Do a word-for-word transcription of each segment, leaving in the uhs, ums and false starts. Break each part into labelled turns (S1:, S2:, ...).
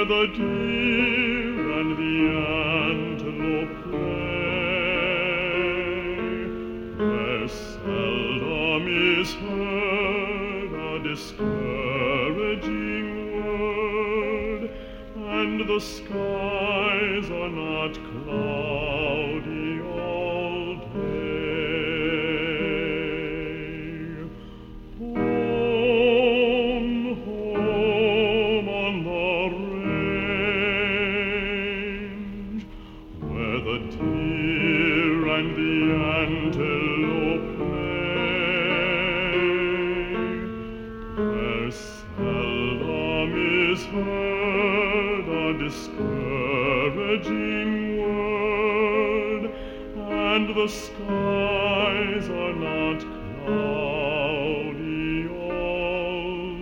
S1: the deer and the antelope play, where seldom is heard a discouraging word, and the skies are not cloudy all day. Home, home on the range, where the deer and the antelope play, where seldom is heard a discouraging word, and the skies are not cloudy all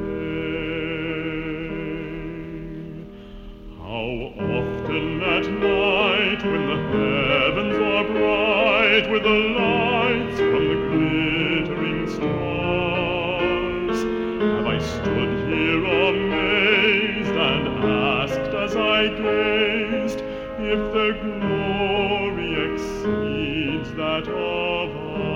S1: day. How often at night, when the heavens are bright with the lights from the glittering stars, have I stood here amazed and asked as I gazed if their glory exceeds that of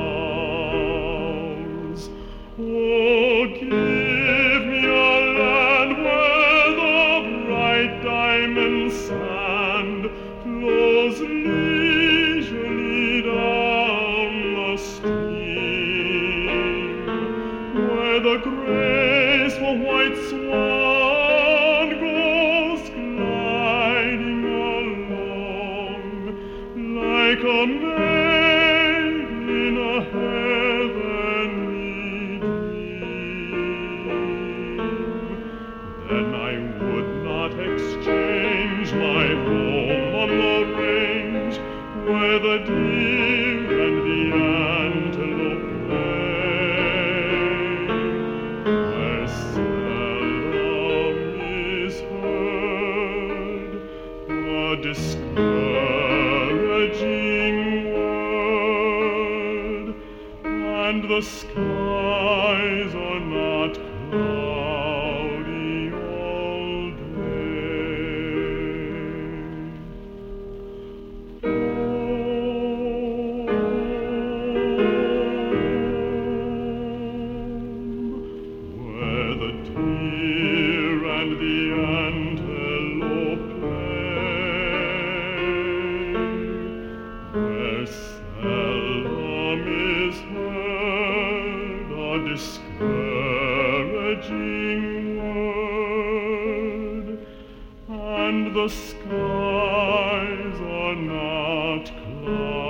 S1: ours. Oh, give me a land where the bright diamond sand flows leisurely down the stream, where the graceful white swan goes gliding along like a maid in a heavenly dream. Then I would not exchange my home on the range, where the deer and the antelope play, where seldom is heard a discouraging word, and the skies are not cloudy all day. Where the deer and the antelope play, where seldom is heard a discouraging word, and the skies are not cloudy.